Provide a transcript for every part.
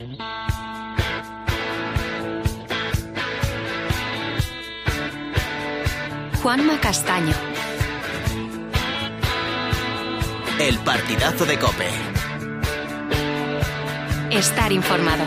Juanma Castaño. El partidazo de COPE. Estar informado.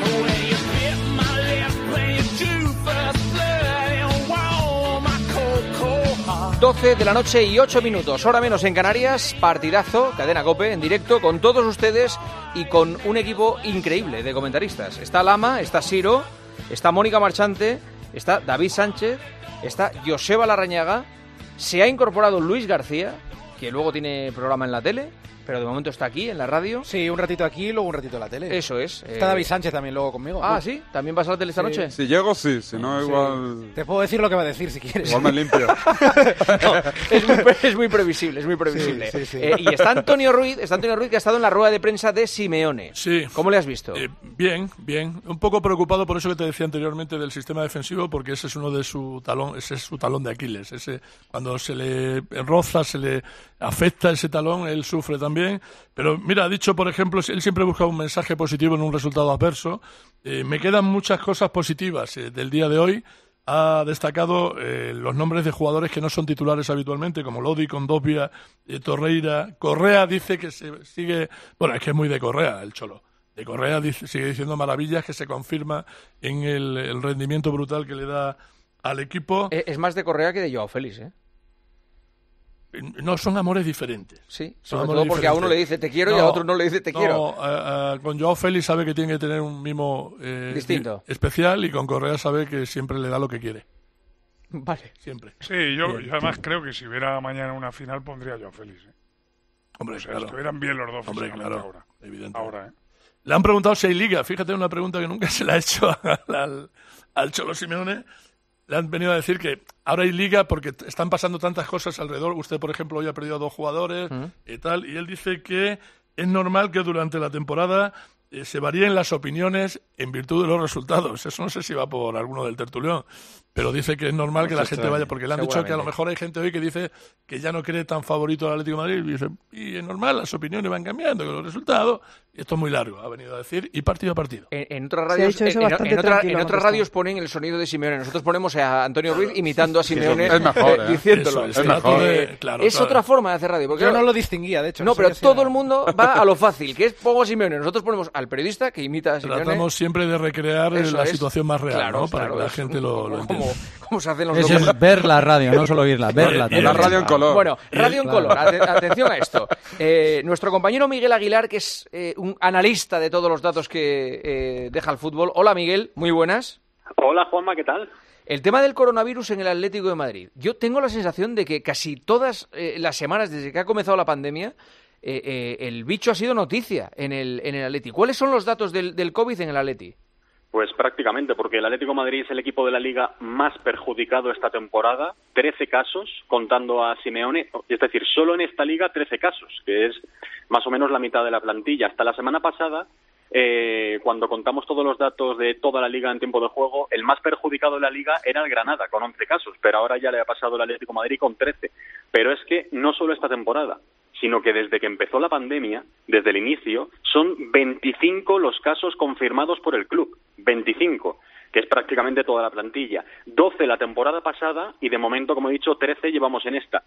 12 de la noche y 8 minutos, hora menos en Canarias, partidazo, cadena COPE, en directo, con todos ustedes y con un equipo increíble de comentaristas. Está Lama, está Siro, está Mónica Marchante, está David Sánchez, está Joseba Larrañaga, se ha incorporado Luis García, que luego tiene programa en la tele, pero de momento está aquí, en la radio. Sí, un ratito aquí y luego un ratito en la tele. Eso es. Está David Sánchez también luego conmigo. Ah, ¿sí? ¿También vas a la tele esta noche? Si llego, sí. Si no, igual... Te puedo decir lo que va a decir si quieres. Igual me limpio. No, es muy previsible, es muy previsible. Sí. Y está Antonio Ruiz, que ha estado en la rueda de prensa de Simeone. Sí. ¿Cómo le has visto? Bien. Un poco preocupado por eso que te decía anteriormente del sistema defensivo, porque ese es uno de su talón de Aquiles. Ese, cuando se le roza, se le afecta ese talón, él sufre también. Pero mira, ha dicho, por ejemplo, él siempre busca un mensaje positivo en un resultado adverso. Me quedan muchas cosas positivas del día de hoy. Ha destacado los nombres de jugadores que no son titulares habitualmente, como Lodi, Condovia, Torreira. Correa dice que se sigue... Bueno, es que es muy de Correa el Cholo. De Correa sigue diciendo maravillas, que se confirma en el rendimiento brutal que le da al equipo. Es más de Correa que de Joao Félix, ¿eh? No, son amores diferentes. Sí, sobre todo porque a uno le dice te quiero y a otro no le dice te quiero. Con Joao Félix sabe que tiene que tener un mimo distinto, especial, y con Correa sabe que siempre le da lo que quiere. Vale. Siempre. Sí, yo además creo que si hubiera mañana una final pondría a Joao Félix. Hombre, claro. Estuvieran bien los dos. Hombre, claro. Ahora. Evidentemente. Ahora, Le han preguntado si hay liga. Fíjate, una pregunta que nunca se la ha hecho al Cholo Simeone. Le han venido a decir que ahora hay liga porque están pasando tantas cosas alrededor. Usted, por ejemplo, hoy ha perdido a 2 jugadores y tal. Y él dice que es normal que durante la temporada se varíen las opiniones en virtud de los resultados. Eso no sé si va por alguno del tertulión, pero dice que es normal que la gente vaya, porque le han dicho que a lo mejor hay gente hoy que dice que ya no cree tan favorito al Atlético de Madrid, y dice, y es normal, las opiniones van cambiando con los resultados, y esto es muy largo, ha venido a decir, y partido a partido. En otras radios, en otras radios ponen el sonido de Simeone, nosotros ponemos a Antonio Ruiz imitando a Simeone, es mejor, diciéndolo. Es mejor, claro. Otra forma de hacer radio. Porque yo no lo distinguía, de hecho. No, pero todo el mundo va a lo fácil, que es pongo a Simeone. Nosotros ponemos al periodista que imita a Simeone. Tratamos siempre de recrear la situación más real, claro, ¿no? Para que la gente lo entienda. ¿Cómo se hacen los Eso es ver la radio, no solo oírla, verla. La radio en color. Bueno, radio en color. Atención a esto. Nuestro compañero Miguel Aguilar, que es un analista de todos los datos que deja el fútbol. Hola, Miguel, muy buenas. Hola, Juanma, ¿qué tal? El tema del coronavirus en el Atlético de Madrid. Yo tengo la sensación de que casi todas las semanas desde que ha comenzado la pandemia, el bicho ha sido noticia en el Atleti. ¿Cuáles son los datos del COVID en el Atleti? Pues prácticamente, porque el Atlético de Madrid es el equipo de la Liga más perjudicado esta temporada. 13 casos, contando a Simeone. Es decir, solo en esta Liga 13 casos, que es más o menos la mitad de la plantilla. Hasta la semana pasada, cuando contamos todos los datos de toda la Liga en tiempo de juego, el más perjudicado de la Liga era el Granada, con 11 casos. Pero ahora ya le ha pasado el Atlético de Madrid con 13. Pero es que no solo esta temporada, sino que desde que empezó la pandemia, desde el inicio, son 25 los casos confirmados por el club. 25, que es prácticamente toda la plantilla. 12 la temporada pasada y de momento, como he dicho, 13 llevamos en esta.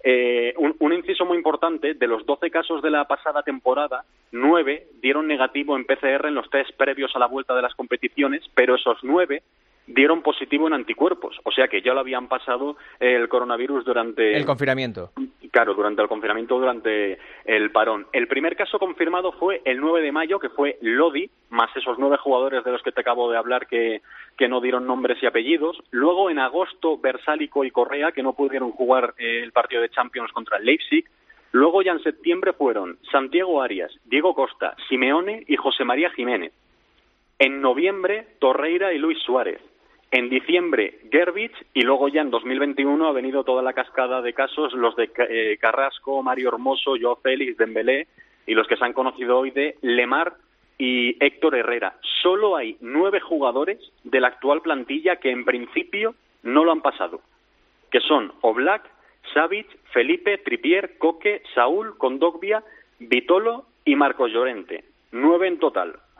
Un inciso muy importante, de los 12 casos de la pasada temporada, 9 dieron negativo en PCR en los test previos a la vuelta de las competiciones, pero esos 9 dieron positivo en anticuerpos, o sea que ya lo habían pasado el coronavirus durante... El confinamiento. Claro, durante el confinamiento, durante el parón. El primer caso confirmado fue el 9 de mayo, que fue Lodi, más esos 9 jugadores de los que te acabo de hablar que no dieron nombres y apellidos. Luego, en agosto, Versálico y Correa, que no pudieron jugar el partido de Champions contra el Leipzig. Luego, ya en septiembre, fueron Santiago Arias, Diego Costa, Simeone y José María Jiménez. En noviembre, Torreira y Luis Suárez. En diciembre, Gervich, y luego ya en 2021 ha venido toda la cascada de casos, los de Carrasco, Mario Hermoso, Joao Félix, Dembélé, y los que se han conocido hoy de Lemar y Héctor Herrera. Solo hay 9 jugadores de la actual plantilla que en principio no lo han pasado, que son Oblak, Savic, Felipe, Trippier, Coque, Saúl, Kondogbia, Vitolo y Marcos Llorente. 9 en total.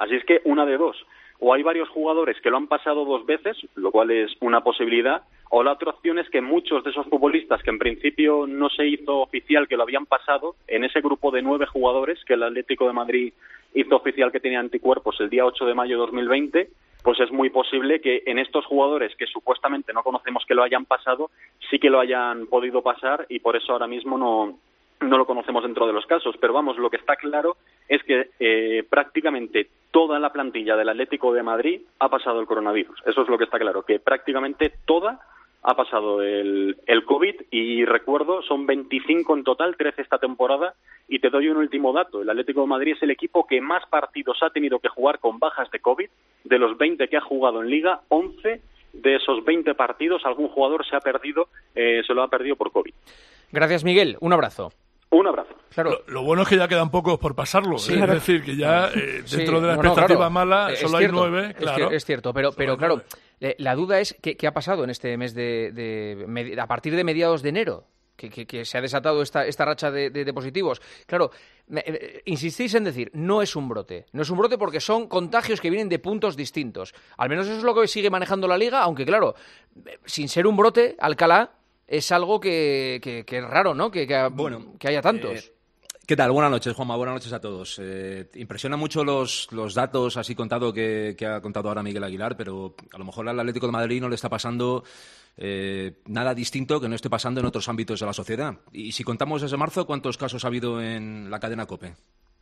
Así es que una de dos. O hay varios jugadores que lo han pasado 2 veces, lo cual es una posibilidad, o la otra opción es que muchos de esos futbolistas que en principio no se hizo oficial que lo habían pasado, en ese grupo de 9 jugadores que el Atlético de Madrid hizo oficial que tenían anticuerpos el día 8 de mayo de 2020, pues es muy posible que en estos jugadores que supuestamente no conocemos que lo hayan pasado, sí que lo hayan podido pasar y por eso ahora mismo no lo conocemos dentro de los casos. Pero vamos, lo que está claro es que prácticamente toda la plantilla del Atlético de Madrid ha pasado el coronavirus. Eso es lo que está claro, que prácticamente toda ha pasado el COVID y recuerdo, son 25 en total, 13 esta temporada y te doy un último dato. El Atlético de Madrid es el equipo que más partidos ha tenido que jugar con bajas de COVID. De los 20 que ha jugado en Liga, 11 de esos 20 partidos algún jugador se lo ha perdido por COVID. Gracias, Miguel. Un abrazo. Un abrazo. Claro. Lo bueno es que ya quedan pocos por pasarlo. Sí, es decir, que ya dentro de la expectativa mala solo hay 9. Claro. Es cierto, pero claro, la duda es ¿qué ha pasado en este mes a partir de mediados de enero? Que se ha desatado esta racha de positivos. Claro, insistís en decir, no es un brote. No es un brote porque son contagios que vienen de puntos distintos. Al menos eso es lo que sigue manejando la Liga, aunque claro, sin ser un brote, Alcalá es algo que es raro, ¿no? Que haya tantos. ¿Qué tal? Buenas noches, Juanma. Buenas noches a todos. Impresiona mucho los datos así contado que ha contado ahora Miguel Aguilar, pero a lo mejor al Atlético de Madrid no le está pasando nada distinto que no esté pasando en otros ámbitos de la sociedad. Y si contamos desde marzo, ¿cuántos casos ha habido en la cadena COPE?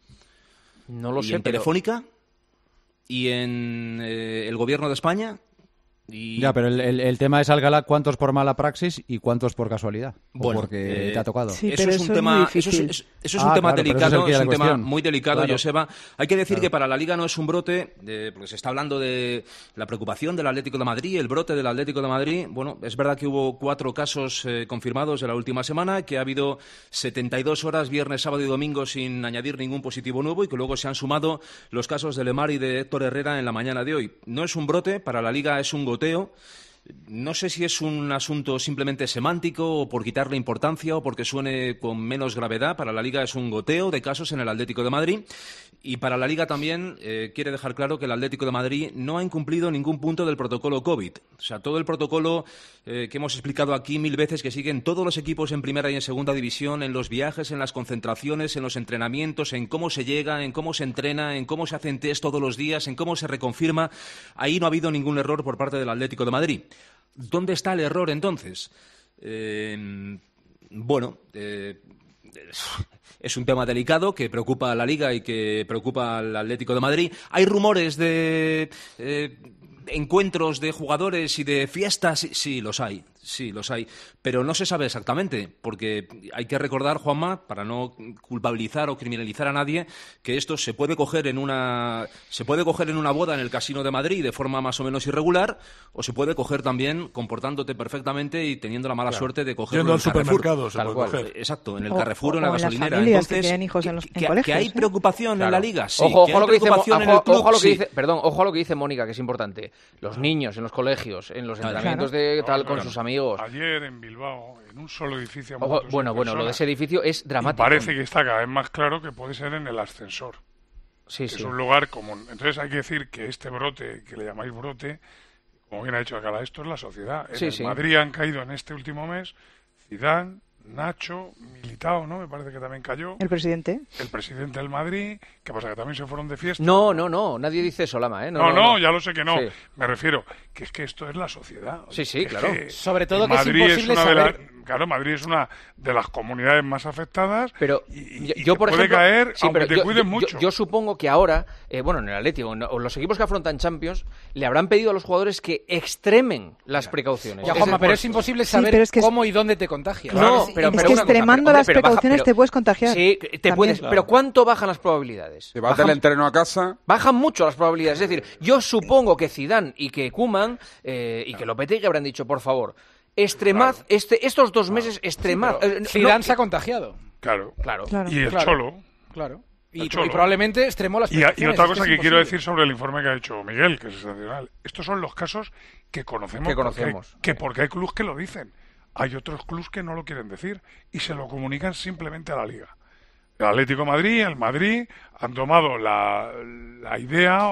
No lo sé, en Telefónica? ¿Y en el Gobierno de España? Ya, pero el tema es, Alcalá, ¿cuántos por mala praxis y cuántos por casualidad? Bueno, porque te ha tocado. Sí, eso es un tema, eso es un tema delicado, es un tema muy delicado, claro. Joseba. Hay que decir que para la Liga no es un brote, porque se está hablando de la preocupación del Atlético de Madrid, el brote del Atlético de Madrid. Bueno, es verdad que hubo 4 casos confirmados de la última semana, que ha habido 72 horas, viernes, sábado y domingo, sin añadir ningún positivo nuevo, y que luego se han sumado los casos de Lemar y de Héctor Herrera en la mañana de hoy. No es un brote, para la Liga es un goteo. No sé si es un asunto simplemente semántico o por quitarle importancia o porque suene con menos gravedad. Para la Liga es un goteo de casos en el Atlético de Madrid y para la Liga también quiere dejar claro que el Atlético de Madrid no ha incumplido ningún punto del protocolo COVID. O sea, todo el protocolo que hemos explicado aquí 1000 veces que siguen todos los equipos en primera y en segunda división, en los viajes, en las concentraciones, en los entrenamientos, en cómo se llega, en cómo se entrena, en cómo se hacen test todos los días, en cómo se reconfirma. Ahí no ha habido ningún error por parte del Atlético de Madrid. ¿Dónde está el error, entonces? Es un tema delicado que preocupa a la Liga y que preocupa al Atlético de Madrid. Hay rumores de encuentros de jugadores y de fiestas. Sí, los hay. Pero no se sabe exactamente, porque hay que recordar, Juanma, para no culpabilizar o criminalizar a nadie, que esto se puede coger en una boda en el Casino de Madrid de forma más o menos irregular, o se puede coger también comportándote perfectamente y teniendo la mala suerte de cogerlo en el supermercado, Carrefour. Exacto, en el Carrefour o en la gasolinera. Entonces, que hijos en colegios, que hay preocupación en la Liga. Sí, ojo a lo que dice Mónica, que es importante. Los niños en los colegios, en los entrenamientos con sus amigos. Ayer en Bilbao, en un solo edificio. Bueno, lo de ese edificio es dramático. Parece que está cada vez más claro que puede ser en el ascensor. Sí. Es un lugar común. Entonces hay que decir que este brote, que le llamáis brote, como bien ha dicho Alcalá, esto es la sociedad. En Madrid han caído en este último mes Zidane, Nacho, Militao, ¿no? Me parece que también cayó. El presidente del Madrid. ¿Qué pasa? ¿Que también se fueron de fiesta? No. Nadie dice eso, Lama, ¿eh? No, ya lo sé que no. Sí. Me refiero que es que esto es la sociedad. Sí, claro. Sobre todo que Madrid es imposible saber... Claro, Madrid es una de las comunidades más afectadas. Pero y yo, por puede ejemplo, caer, aunque te cuiden mucho. Yo supongo que ahora, en el Atlético, o los equipos que afrontan Champions, le habrán pedido a los jugadores que extremen las precauciones. Ya, Juanma, pero es imposible saber cómo y dónde te contagias. No, pero es que extremando las precauciones te puedes contagiar. Sí, te puedes. Claro. Pero ¿cuánto bajan las probabilidades? Te vas del entreno a casa. Bajan mucho las probabilidades. Es decir, yo supongo que Zidane y que Koeman y que Lopetegui habrán dicho, por favor, extremad estos 2 meses, extremad. Zidane se ha contagiado. Claro. Y el Cholo. Claro. Y probablemente extremó las precauciones. Y otra cosa que quiero decir sobre el informe que ha hecho Miguel, que es sensacional. Estos son los casos que conocemos. Que porque hay clubs que lo dicen. Hay otros clubs que no lo quieren decir y se lo comunican simplemente a la Liga. El Atlético de Madrid, el Madrid, han tomado la idea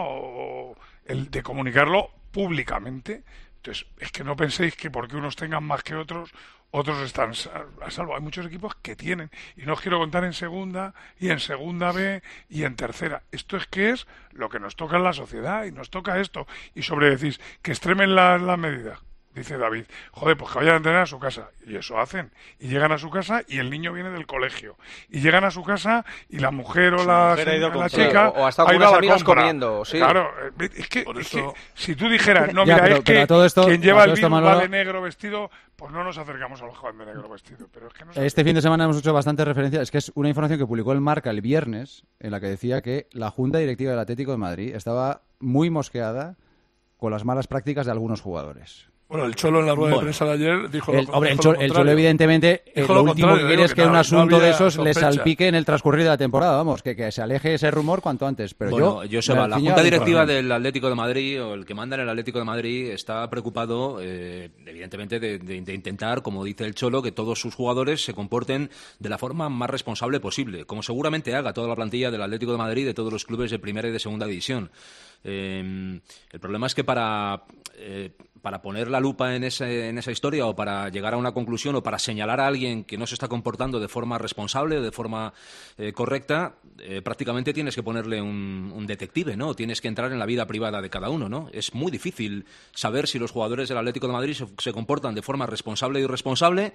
de comunicarlo públicamente. Entonces, es que no penséis que porque unos tengan más que otros están a salvo. Hay muchos equipos que tienen, y no os quiero contar en segunda, y en segunda B, y en tercera. Esto es que es lo que nos toca en la sociedad, y nos toca esto. Y decís, que extremen las medidas. Dice David, joder, pues que vayan a entrenar a su casa. Y eso hacen. Y llegan a su casa y el niño viene del colegio. Y llegan a su casa y la mujer o la chica o hasta con unas amigas comiendo. Sí. Claro, es que si tú dijeras, no, mira, es que quien lleva el virus va de negro vestido, pues no nos acercamos a los jóvenes de negro vestido. Pero es que este fin de semana hemos hecho bastante referencia. Es que es una información que publicó el Marca el viernes, en la que decía que la Junta Directiva del Atlético de Madrid estaba muy mosqueada con las malas prácticas de algunos jugadores. Bueno, el Cholo en la rueda de prensa de ayer dijo el Cholo evidentemente lo último que quiere es que un asunto de esos le salpique en el transcurrir de la temporada, vamos, que se aleje ese rumor cuanto antes. Pero bueno, la Junta Directiva del Atlético de Madrid, o el que manda en el Atlético de Madrid, está preocupado evidentemente de intentar, como dice el Cholo, que todos sus jugadores se comporten de la forma más responsable posible, como seguramente haga toda la plantilla del Atlético de Madrid, de todos los clubes de primera y de segunda división. El problema es que para poner la lupa en esa historia, o para llegar a una conclusión, o para señalar a alguien que no se está comportando de forma responsable, de forma correcta, prácticamente tienes que ponerle un detective, ¿no? Tienes que entrar en la vida privada de cada uno, ¿no? Es muy difícil saber si los jugadores del Atlético de Madrid se comportan de forma responsable o irresponsable.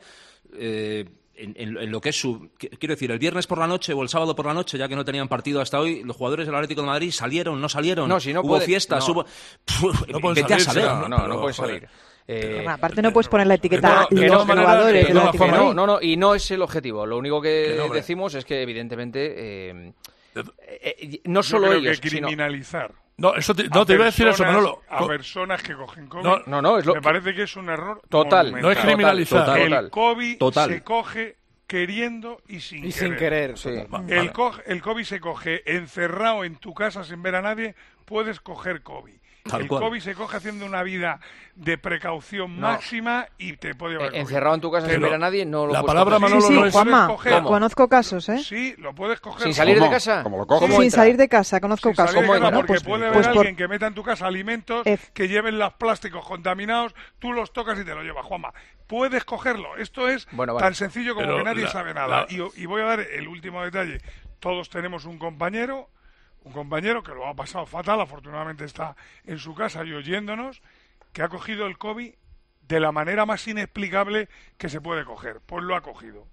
En lo que es quiero decir, el viernes por la noche o el sábado por la noche, ya que no tenían partido hasta hoy, los jugadores del Atlético de Madrid salieron, no salieron, hubo fiestas, vete a saber. No pueden salir. Aparte no puedes poner la etiqueta los jugadores del Atlético de Madrid. Y no es el objetivo. Lo único que decimos es que evidentemente no solo ellos, que criminalizar. No, te iba a decir eso, Manolo. A personas que cogen COVID. Me parece que es un error total. Monumental. No es criminalizar. El COVID se coge queriendo y sin querer. Sí. El COVID se coge encerrado en tu casa sin ver a nadie, puedes coger COVID. El COVID se coge haciendo una vida de precaución máxima y te puede llevar encerrado en tu casa sin ver a nadie, no lo la puedes palabra coger. Manolo sí, no es Juanma, conozco casos, ¿eh? Sí, lo puedes coger. ¿Sin salir de casa? ¿Cómo lo coges? Sin salir de casa, conozco casos. Porque puede haber alguien que meta en tu casa alimentos que lleven los plásticos contaminados, tú los tocas y te lo llevas, Juanma. Puedes cogerlo. Esto es tan sencillo como que nadie sabe nada. Y voy a dar el último detalle. Todos tenemos un compañero que lo ha pasado fatal, afortunadamente está en su casa y oyéndonos, que ha cogido el COVID de la manera más inexplicable que se puede coger. Pues lo ha cogido.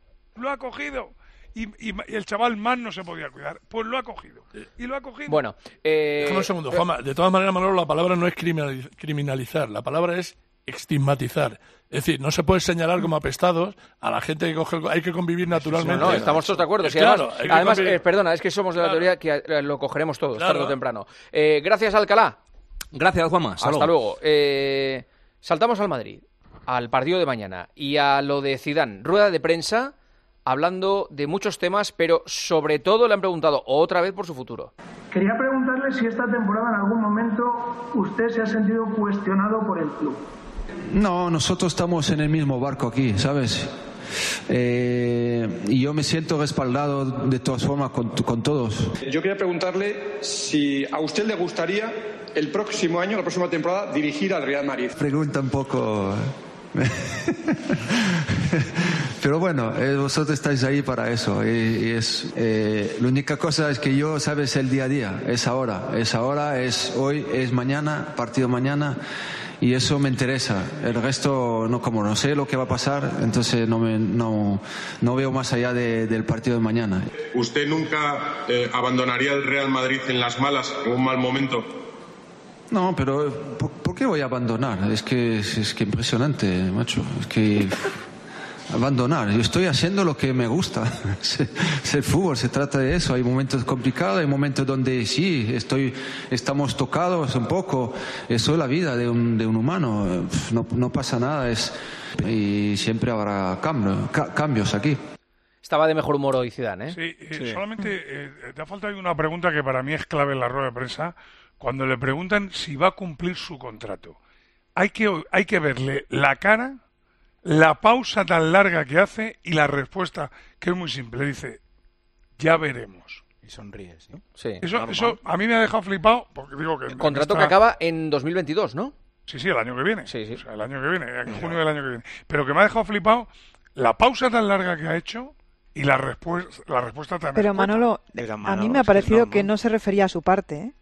Y el chaval más no se podía cuidar. Pues lo ha cogido. Y lo ha cogido. Bueno, déjame un segundo, Juanma. De todas maneras, Manolo, la palabra no es criminalizar. La palabra es estigmatizar. Es decir, no se puede señalar como apestados a la gente que coge. Hay que convivir naturalmente. No, estamos todos de acuerdo. Sí, claro, además perdona, es que somos de la teoría que lo cogeremos todos, tarde o temprano. Gracias, Alcalá. Gracias, Juanma. Hasta luego. Saltamos al Madrid, al partido de mañana y a lo de Zidane. Rueda de prensa hablando de muchos temas, pero sobre todo le han preguntado otra vez por su futuro. Quería preguntarle si esta temporada en algún momento usted se ha sentido cuestionado por el club. No, nosotros estamos en el mismo barco aquí, ¿sabes? Y yo me siento respaldado de todas formas con todos. Yo quería preguntarle si a usted le gustaría el próximo año, la próxima temporada, dirigir al Real Madrid. Pregunta un poco... Pero bueno, vosotros estáis ahí para eso y es la única cosa es que yo, sabes, el día a día es ahora, es hoy, es mañana, partido mañana, y eso me interesa. El resto no sé lo que va a pasar, entonces no veo más allá del partido de mañana. ¿Usted nunca abandonaría el Real Madrid en las malas, en un mal momento? No, pero ¿por qué voy a abandonar? Es que impresionante, macho. Es que abandonar. Yo estoy haciendo lo que me gusta. Es el fútbol, se trata de eso. Hay momentos complicados, hay momentos donde sí, estamos tocados un poco. Eso es la vida de un humano. No pasa nada. Y siempre habrá cambios aquí. Estaba de mejor humor hoy Zidane, ¿eh? Sí. Solamente te ha faltado una pregunta que para mí es clave en la rueda de prensa. Cuando le preguntan si va a cumplir su contrato, hay que verle la cara, la pausa tan larga que hace y la respuesta, que es muy simple. Dice, ya veremos. Y sonríes, ¿no? Sí. Eso a mí me ha dejado flipado, porque digo que... El contrato que acaba en 2022, ¿no? Sí, el año que viene. Sí. O sea, el año que viene, en junio del año que viene. Pero que me ha dejado flipado la pausa tan larga que ha hecho y la respuesta tan... Pero Manolo, a mí me ha parecido que no se refería a su parte, ¿eh?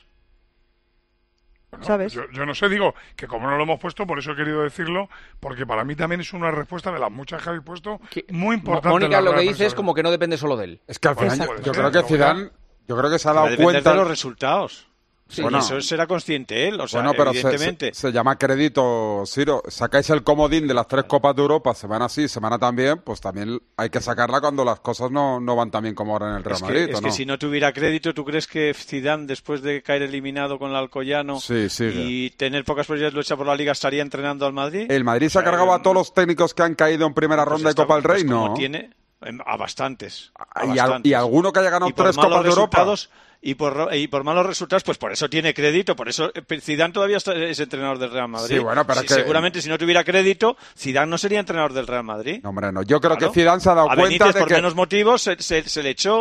Bueno, ¿sabes? Yo no sé, digo que como no lo hemos puesto, por eso he querido decirlo, porque para mí también es una respuesta de las muchas que habéis puesto muy importante. Mónica lo que dice es como que no depende solo de él. Es que al final yo creo que Zidane, se ha dado cuenta de los resultados. Sí, bueno, eso será consciente él, o sea, pero evidentemente. Se llama crédito, Ciro. Sacáis el comodín de las 3 Copas de Europa, semana sí, semana también, pues también hay que sacarla cuando las cosas no van tan bien como ahora en el Real Madrid. Es que si no tuviera crédito, ¿tú crees que Zidane, después de caer eliminado con el Alcoyano y tener pocas posibilidades de lucha por la Liga, estaría entrenando al Madrid? ¿El Madrid se ha cargado a todos los técnicos que han caído en primera ronda de Copa del Rey? No. Tiene a bastantes. ¿Y alguno que haya ganado 3 Copas de Europa? Y por malos resultados, pues por eso tiene crédito, por eso Zidane todavía es entrenador del Real Madrid. Sí, bueno, pero seguramente si no tuviera crédito, Zidane no sería entrenador del Real Madrid. No, hombre, no. Yo creo que Zidane se ha dado cuenta Benítez, de por que... menos motivos se le echó,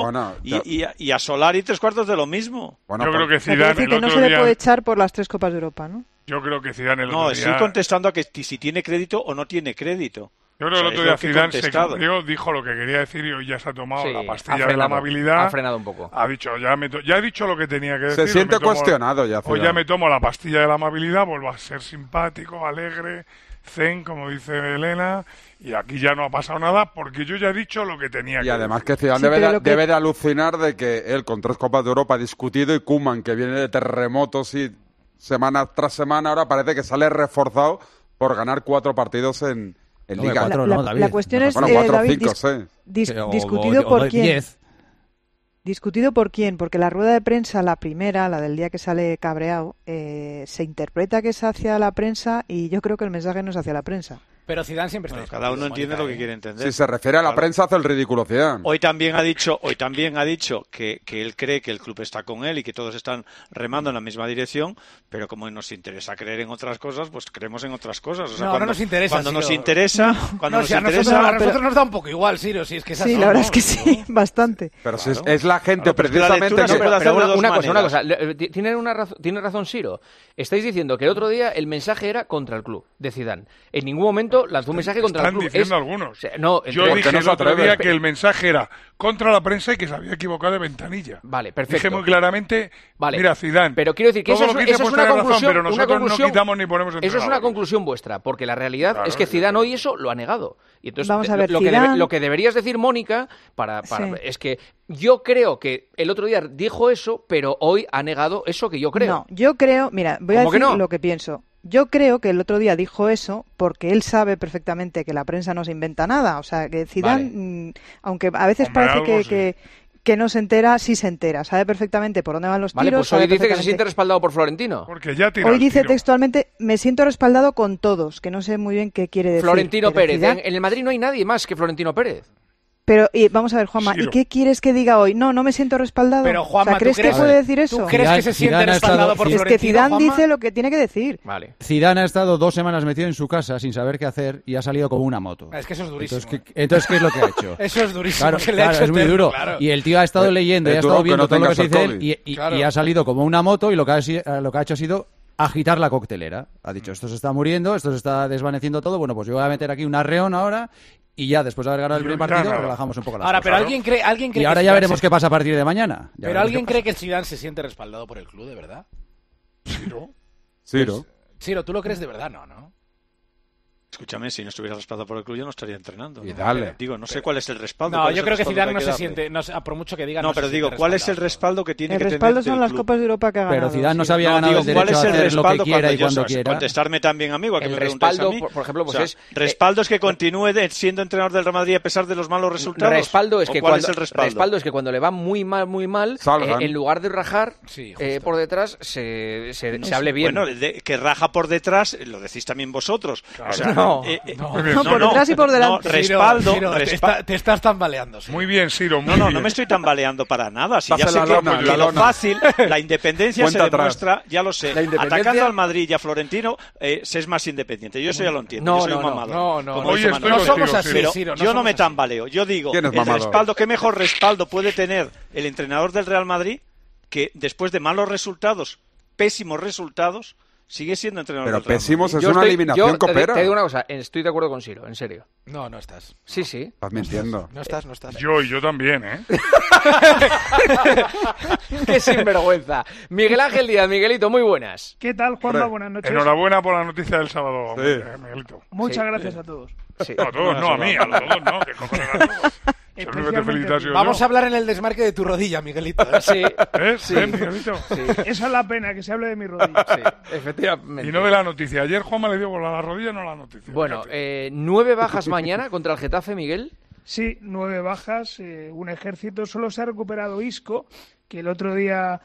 y a Solari 3/4 de lo mismo. Bueno, yo creo que Zidane que no se le puede echar por las 3 Copas de Europa, ¿no? Yo creo que Zidane el otro día... No, estoy contestando a que si tiene crédito o no tiene crédito. Yo creo que el otro día Zidane dijo lo que quería decir y hoy ya se ha tomado la pastilla de la amabilidad. Ha frenado un poco. Ha dicho, ya he dicho lo que tenía que decir. Se siente cuestionado ya. Hoy ya me tomo la pastilla de la amabilidad, vuelvo a ser simpático, alegre, zen, como dice Elena, y aquí ya no ha pasado nada porque yo ya he dicho lo que tenía que decir. Y además que Zidane debe de alucinar de que él con 3 Copas de Europa ha discutido y Koeman, que viene de terremotos y semana tras semana, ahora parece que sale reforzado por ganar 4 partidos en Liga. La cuestión es, David, discutido por quién. 10. Discutido por quién, porque la rueda de prensa, la primera, la del día que sale cabreado, se interpreta que es hacia la prensa y yo creo que el mensaje no es hacia la prensa. Pero Zidane siempre está cada uno entiende lo que quiere entender. Si se refiere a la prensa, hace el ridículo Zidane. Hoy también ha dicho que él cree que el club está con él y que todos están remando en la misma dirección, pero como nos interesa creer en otras cosas, pues creemos en otras cosas. O sea, no nos interesa. Cuando nos interesa, a nosotros nos da un poco igual, Ciro, si es que es así. Sí, la verdad es que sí, bastante. Pero si es la gente precisamente una cosa. Tiene razón Ciro. Estáis diciendo que el otro día el mensaje era contra el club de Zidane. En ningún momento lanzó un mensaje contra el club. Están diciendo algunos. Yo dije el otro día que el mensaje era contra la prensa y que se había equivocado de ventanilla. Vale, perfecto. Dije muy claramente, mira, Zidane, pero quiero decir que eso es una conclusión, pero nosotros no quitamos ni ponemos entrenadores. Eso es una conclusión vuestra, porque la realidad es que Zidane hoy eso lo ha negado. Y entonces vamos a ver, lo que deberías decir, Mónica, es que yo creo que el otro día dijo eso, pero hoy ha negado eso que yo creo. No, yo creo, mira, voy a decir lo que pienso. Yo creo que el otro día dijo eso porque él sabe perfectamente que la prensa no se inventa nada. O sea, que Zidane, aunque a veces parece que no se entera, sí se entera. Sabe perfectamente por dónde van los tiros. Vale, pues hoy dice que se siente respaldado por Florentino. Porque ya hoy dice textualmente, me siento respaldado con todos, que no sé muy bien qué quiere decir. Florentino Pérez. En el Madrid no hay nadie más que Florentino Pérez. Pero, vamos a ver, Juanma, ¿y qué quieres que diga hoy? No me siento respaldado. Pero, Juanma, ¿crees que puede decir eso? ¿Tú crees que se siente respaldado por Florentino? Es que Zidane dice lo que tiene que decir. Vale. Zidane ha estado 2 semanas metido en su casa sin saber qué hacer y ha salido como una moto. Es que eso es durísimo. Entonces ¿qué es lo que ha hecho? Eso es durísimo. Claro, es muy duro. Claro. Y el tío ha estado leyendo y ha estado viendo todo lo que se dice él y ha salido como una moto y lo que ha hecho ha sido agitar la coctelera. Ha dicho, esto se está muriendo, esto se está desvaneciendo todo, bueno, pues yo voy a meter aquí un arreón ahora y ya después de haber ganado el primer partido relajamos un poco las cosas. Pero alguien cree y ahora ya veremos qué pasa a partir de mañana. Pero alguien cree que Zidane se siente respaldado por el club, ¿de verdad? Ciro. Ciro, ¿tú lo crees de verdad? No. Escúchame, si no estuviera respaldado por el club yo no estaría entrenando. Y dale. Digo, no sé cuál es el respaldo. No, yo creo que Zidane no se siente, por mucho que diga. No, pero digo, ¿cuál es el respaldo que tiene que tener? El respaldo son las Copas de Europa que ha ganado. Pero Zidane no se había ganado el derecho a hacer lo que quiera y cuando quiera. Contestarme también, amigo, a que me preguntes a mí. Por ejemplo, pues respaldo es que continúe siendo entrenador del Real Madrid a pesar de los malos resultados. Respaldo es que cuando le va muy mal, en lugar de rajar por detrás se hable bien. Bueno, que raja por detrás, lo decís también vosotros. O sea, No, por detrás y por delante. Respaldo. Ciro, te estás tambaleando. Muy bien, Ciro. No me estoy tambaleando para nada. Si ya sé que lo fácil, la independencia se demuestra, ya lo sé. Atacando al Madrid y a Florentino, se es más independiente. Yo eso ya lo entiendo. Yo soy un mamador. No somos así, Ciro. Yo no me tambaleo. Yo digo, el respaldo, ¿qué mejor respaldo puede tener el entrenador del Real Madrid que después de malos resultados, pésimos resultados, sigue siendo entrenador del Real Madrid? Pero pésimos es una eliminación copera. Te digo una cosa, estoy de acuerdo con Ciro, en serio. No estás. Sí. Estás mintiendo. No estás. Yo también, ¿eh? ¡Qué sinvergüenza! Miguel Ángel Díaz, Miguelito, muy buenas. ¿Qué tal, Juanma? Buenas noches. Enhorabuena por la noticia del sábado, Miguelito. Muchas gracias a todos. Sí. No, a todos no, a mí, a todos no. ¿Qué cojones a todos? Vamos a hablar en el desmarque de tu rodilla, Miguelito. Sí. Miguelito? Sí. Esa es la pena, que se hable de mi rodilla. Sí, efectivamente. Y no de la noticia. Ayer Juanma le dio por la rodilla, no la noticia. Bueno, 9 bajas mañana contra el Getafe, Miguel. Sí, 9 bajas, un ejército. Solo se ha recuperado Isco, que el otro día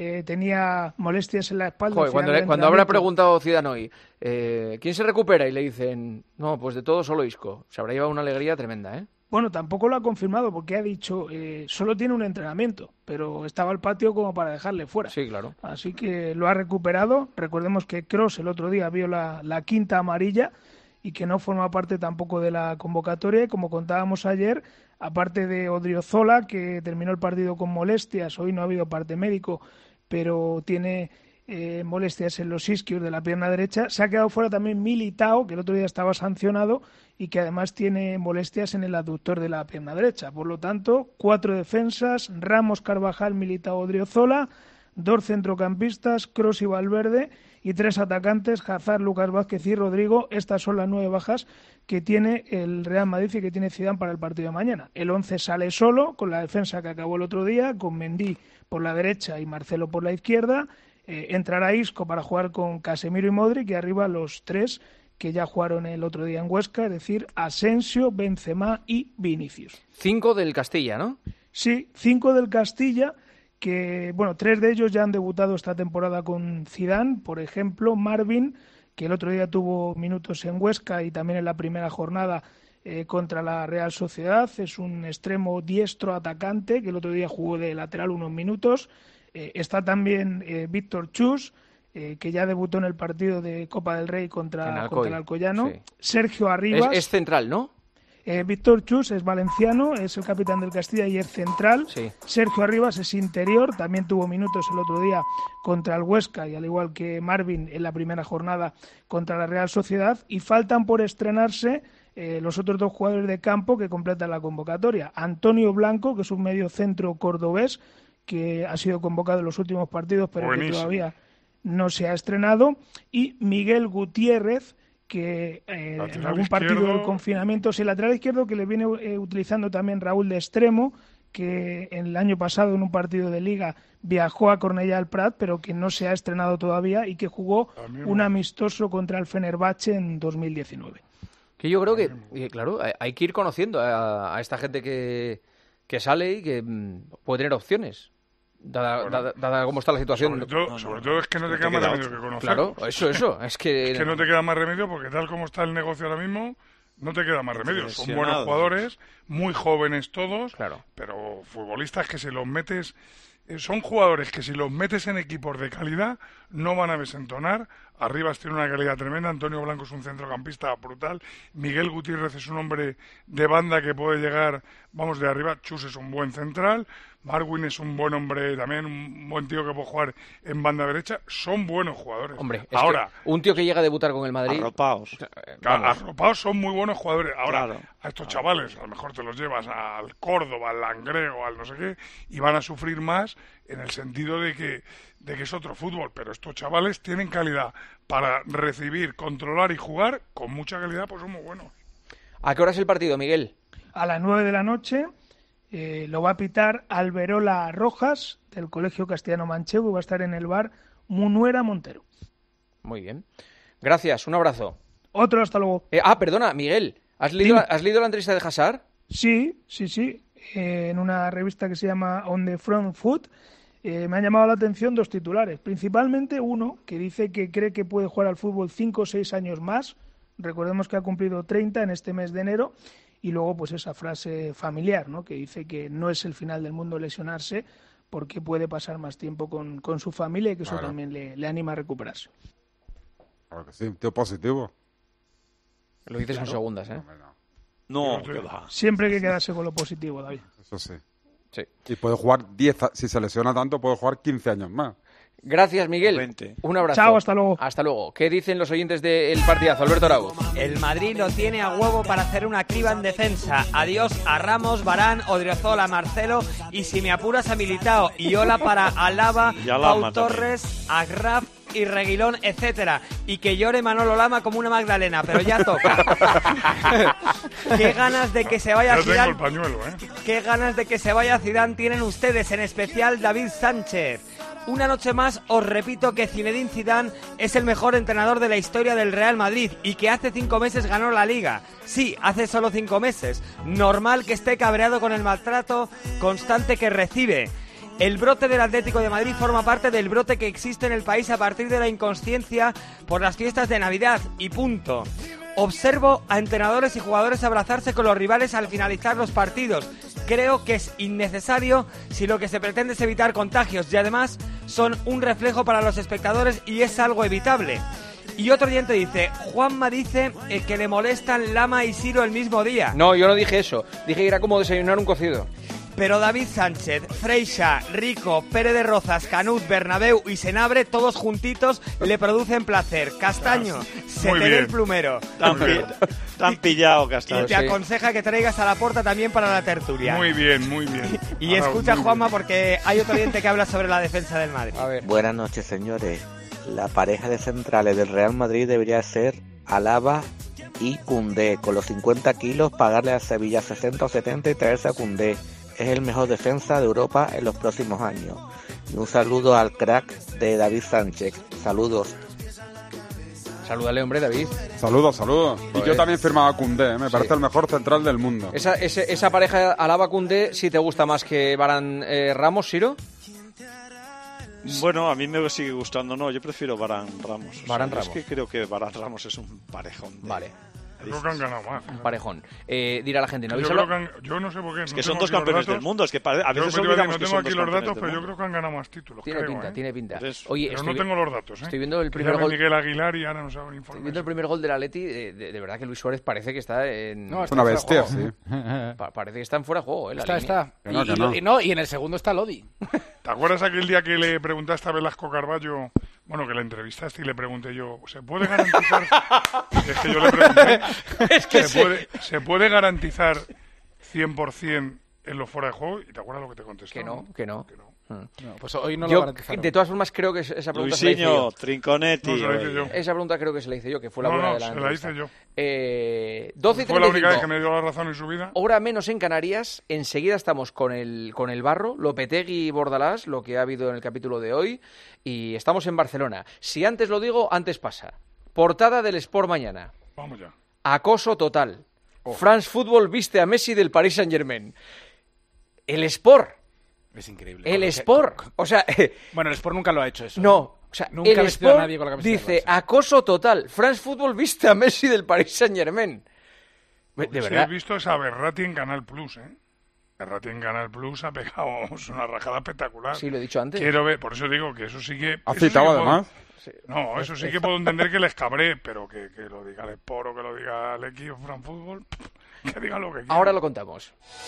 tenía molestias en la espalda. Joder, cuando habrá preguntado Zidane hoy, ¿quién se recupera? Y le dicen, no, pues de todo solo Isco. Se habrá llevado una alegría tremenda, ¿eh? Bueno, tampoco lo ha confirmado porque ha dicho, solo tiene un entrenamiento, pero estaba al patio como para dejarle fuera. Sí, claro. Así que lo ha recuperado. Recordemos que Kroos el otro día vio la quinta amarilla y que no forma parte tampoco de la convocatoria. Y como contábamos ayer, aparte de Odriozola, que terminó el partido con molestias, hoy no ha habido parte médico, pero tiene molestias en los isquios de la pierna derecha, se ha quedado fuera también Militao, que el otro día estaba sancionado y que además tiene molestias en el aductor de la pierna derecha. Por lo tanto, 4 defensas, Ramos, Carvajal, Militao, Odriozola, 2 centrocampistas, Kroos y Valverde, y 3 atacantes, Hazard, Lucas Vázquez y Rodrigo. Estas son las 9 bajas que tiene el Real Madrid y que tiene Zidane para el partido de mañana. El 11 sale solo, con la defensa que acabó el otro día, con Mendy por la derecha y Marcelo por la izquierda. Entrará Isco para jugar con Casemiro y Modric, y arriba los 3 que ya jugaron el otro día en Huesca, es decir, Asensio, Benzema y Vinicius. 5 del Castilla, ¿no? Sí, 5 del Castilla, que, bueno, 3 de ellos ya han debutado esta temporada con Zidane. Por ejemplo, Marvin, que el otro día tuvo minutos en Huesca y también en la primera jornada contra la Real Sociedad. Es un extremo diestro atacante, que el otro día jugó de lateral unos minutos. Está también Víctor Chus, que ya debutó en el partido de Copa del Rey contra el Alcoyano. Sí. Sergio Arribas. Es central, ¿no? Víctor Chus es valenciano, es el capitán del Castilla y es central. Sí. Sergio Arribas es interior, también tuvo minutos el otro día contra el Huesca, y al igual que Marvin en la primera jornada contra la Real Sociedad. Y faltan por estrenarse los otros 2 jugadores de campo que completan la convocatoria. Antonio Blanco, que es un medio centro cordobés, que ha sido convocado en los últimos partidos, pero que todavía no se ha estrenado, y Miguel Gutiérrez, que en algún partido del confinamiento, el lateral izquierdo, que le viene utilizando también Raúl de extremo, que el año pasado en un partido de Liga viajó a Cornellà del Prat, pero que no se ha estrenado todavía y que jugó un amistoso contra el Fenerbahce en 2019. Que yo creo que, claro, hay que ir conociendo a esta gente que sale y que puede tener opciones. Dada cómo está la situación. Sobre todo es que no te queda más remedio que conocer. Claro, eso. Es que no te queda más remedio porque tal como está el negocio ahora mismo, no te queda más remedio. Son buenos jugadores, muy jóvenes todos, pero futbolistas que si los metes... Son jugadores que si los metes en equipos de calidad no van a desentonar. Arribas tiene una calidad tremenda, Antonio Blanco es un centrocampista brutal, Miguel Gutiérrez es un hombre de banda que puede llegar, vamos, de arriba. Chus es un buen central, Marwin es un buen hombre también, un buen tío que puede jugar en banda derecha. Son buenos jugadores. Hombre, ahora, un tío que llega a debutar con el Madrid... Arropaos son muy buenos jugadores. Ahora, a estos chavales, a lo mejor te los llevas al Córdoba, al Langreo, al no sé qué, y van a sufrir más en el sentido de que es otro fútbol, pero estos chavales tienen calidad para recibir, controlar y jugar con mucha calidad, pues son muy buenos. ¿A qué hora es el partido, Miguel? A las 9 de la noche. Lo va a pitar Alberola Rojas, del Colegio Castellano Manchego, y va a estar en el bar Munuera Montero. Muy bien. Gracias, un abrazo. Otro, hasta luego. Perdona, Miguel, ¿has leído la entrevista de Hazard? Sí. En una revista que se llama On the Front Foot. Me han llamado la atención 2 titulares. Principalmente uno que dice que cree que puede jugar al fútbol 5 o 6 años más. Recordemos que ha cumplido 30 en este mes de enero. Y luego, pues esa frase familiar, ¿no? Que dice que no es el final del mundo lesionarse, porque puede pasar más tiempo con su familia y que eso también le anima a recuperarse. Claro que sí, un tío positivo. Lo dices en segundas, ¿eh? No, siempre hay que quedarse con lo positivo, David. Eso sí. Y puede jugar 10, si se lesiona tanto, puede jugar 15 años más. Gracias, Miguel. 20. Un abrazo. Chao, hasta luego. Hasta luego. ¿Qué dicen los oyentes del partidazo? Alberto Arauz. El Madrid lo tiene a huevo para hacer una criba en defensa. Adiós a Ramos, Varane, Odriozola, Marcelo y, si me apuras, a Militao. Y hola para Alaba, Pau Torres, Agraf y Reguilón, etcétera. Y que llore Manolo Lama como una Magdalena, pero ya toca. Qué ganas de que se vaya Zidane. El pañuelo, ¿eh? Qué ganas de que se vaya Zidane tienen ustedes, en especial David Sánchez. Una noche más os repito que Zinedine Zidane es el mejor entrenador de la historia del Real Madrid y que hace 5 meses ganó la Liga. Sí, hace solo 5 meses. Normal que esté cabreado con el maltrato constante que recibe. El brote del Atlético de Madrid forma parte del brote que existe en el país a partir de la inconsciencia por las fiestas de Navidad y punto. Observo a entrenadores y jugadores abrazarse con los rivales al finalizar los partidos. Creo que es innecesario si lo que se pretende es evitar contagios y además son un reflejo para los espectadores y es algo evitable. Y otro oyente dice, Juanma dice que le molestan Lama y Siro el mismo día. No, yo no dije eso. Dije que era como desayunar un cocido. Pero David Sánchez, Freixa, Rico, Pérez de Rozas, Canut, Bernabéu y Senabre, todos juntitos, le producen placer. Castaño, se te ve el plumero. Tan pillado, Castaño. Y te aconseja que traigas a Laporta también para la tertulia. Muy bien, muy bien. Y escucha, Juanma, porque hay otro oyente que habla sobre la defensa del Madrid. A ver. Buenas noches, señores. La pareja de centrales del Real Madrid debería ser Alaba y Koundé. Con los 50 kilos, pagarle a Sevilla 60 o 70 y traerse a Koundé. Es el mejor defensa de Europa en los próximos años. Y un saludo al crack de David Sánchez. Saludos. Salúdale, hombre, David. Saludos. Y yo también firmaba a Koundé, me parece el mejor central del mundo. Esa pareja Alaba-Koundé, ¿sí te gusta más que Varane Ramos, Siro? Bueno, a mí me sigue gustando, no, yo prefiero Varane Ramos. Ramos. Es que creo que Varane Ramos es un parejón. Vale. Creo que han ganado más. Un parejón. Dirá la gente, ¿no? Yo no sé por qué. Es que son dos campeones del mundo. Es que a veces olvidamos que son dos campeones del mundo. No tengo aquí los datos, pero yo creo que han ganado más títulos. Tiene pinta. Oye, pero no tengo los datos, ¿eh? Estoy viendo el primer gol. Miguel Aguilar y ahora no saben informar. Estoy viendo el primer gol del Atleti. De verdad que Luis Suárez parece que está en... No, es una bestia, sí. Parece que está en fuera de juego, ¿eh? Está. Y en el segundo está Lodi. ¿Te acuerdas aquel día que le preguntaste a Velasco Carballo... Bueno, que le entrevistaste y le pregunté yo, ¿se puede garantizar? Es que yo le pregunté, ¿se puede garantizar 100% en los fuera de juego? ¿Y te acuerdas lo que te contestó? Que no. No, pues hoy no lo garantizaron. De todas formas, creo que esa pregunta Luisinho, se la hice yo. Trinconetti. No, se la hice yo. Esa pregunta creo que se la hice yo, que fue la buena de la entrevista. Se la hice yo. 12:35. Fue la única vez que me dio la razón en su vida. Hora menos en Canarias. Enseguida estamos con el barro, Lopetegui y Bordalás, lo que ha habido en el capítulo de hoy. Y estamos en Barcelona. Si antes lo digo, antes pasa. Portada del Sport mañana. Vamos ya. Acoso total. France Football viste a Messi del Paris Saint-Germain. El Sport. Es increíble. El Sport. O sea... Bueno, el Sport nunca lo ha hecho eso. No. O sea, nunca el ha vestido Sport a nadie con la camiseta dice acoso total. France Football viste a Messi del Paris Saint-Germain. De verdad. He visto esa Berratti en Canal Plus, ¿eh? Berratti en Canal Plus ha pegado una rajada espectacular. Sí, lo he dicho antes. Quiero ver, por eso digo que eso sí que... ¿Ha citado además? No, eso sí que puedo entender que les cabré, pero que lo diga el Sport o que lo diga el equipo France Football, que diga lo que quiera. Ahora lo contamos.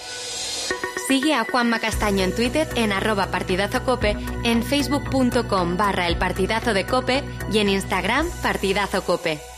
Sigue a Juanma Castaño en Twitter en @partidazocope, en facebook.com/elpartidazo de Cope y en Instagram partidazocope.